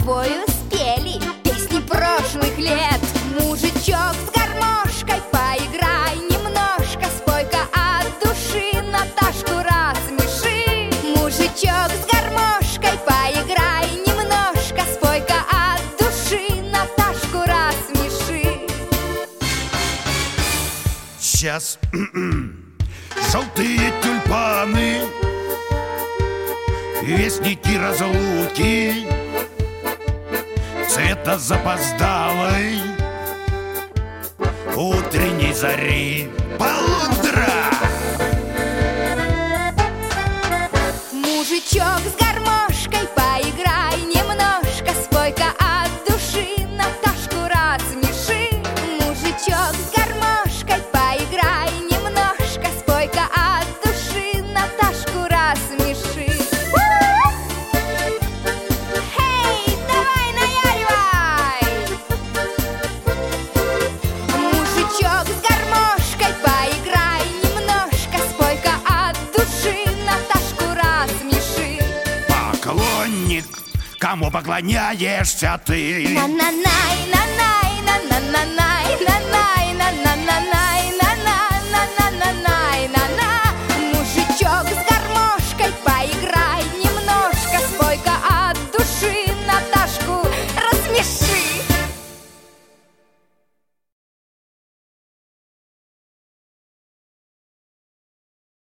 тобою спели песни прошлых лет. Мужичок с гармошкой, поиграй немножко, спой-ка от души, Наташку рассмеши. Мужичок с гармошкой, поиграй немножко, спой-ка от души, Наташку рассмеши. Сейчас желтые тюльпаны, вестники разлуки, цвета запоздалой утренней зари полутра. Мужичок с гармошкой, поиграй немножко, спой-ка от души, Наташку рассмеши. Мужичок с гармошкой, поиграй немножко, спой-ка от души, Наташку рассмеши. Эй, давай наяривай! Мужичок с гармошкой, поиграй немножко, спой-ка от души, Наташку рассмеши. Поклонник, кому поклоняешься ты? На-на-най, на-най, на-на-най, на-най, на-на-най.